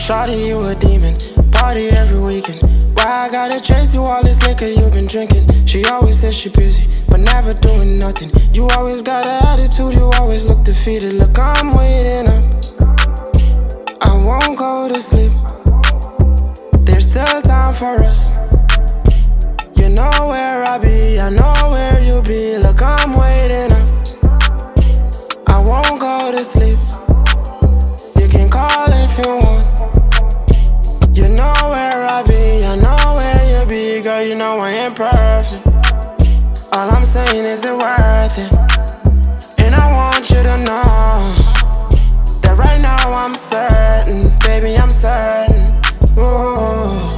Shawty, you a demon, party every weekend. Why I gotta chase you all this liquor you been drinking? She always says she busy, but never doing nothing. You always got an attitude, you always look defeated. Look, I'm waiting up, I won't go to sleep. There's still time for us. You know where I be, I know where you be. Look, I'm waiting up, I won't go to sleep. You can call if you want. You know where I be, I know where you be. Girl, you know I ain't perfect. All I'm saying is it worth it. And I want you to know that right now I'm certain, baby, I'm certain. Ooh.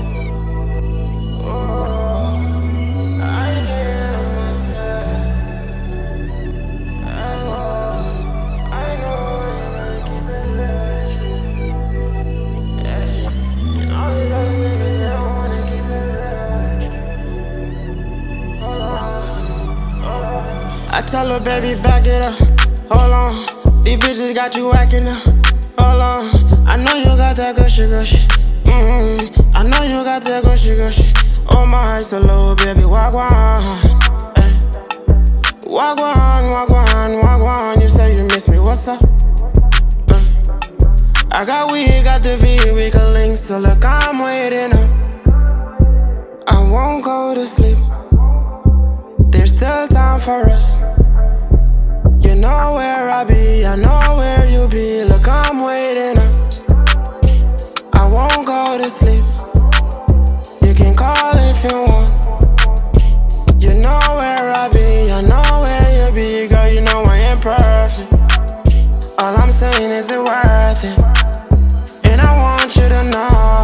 I tell her, baby, back it up. Hold on, these bitches got you acting up. Hold on, I know you got that gushy gushy. I know you got that gushy gushy. Oh my, so low, baby, wagwan. Wagwan, wagwan, wagwan. You say you miss me, what's up? I got weed, got the V, we can link. So look, I'm waiting up, I won't go to sleep. There's still time for us. You know where I be, I know where you be. Look, I'm waiting up, I won't go to sleep. You can call if you want. You know where I be, I know where you be. Girl, you know I ain't perfect. All I'm saying is it worth it. And I want you to know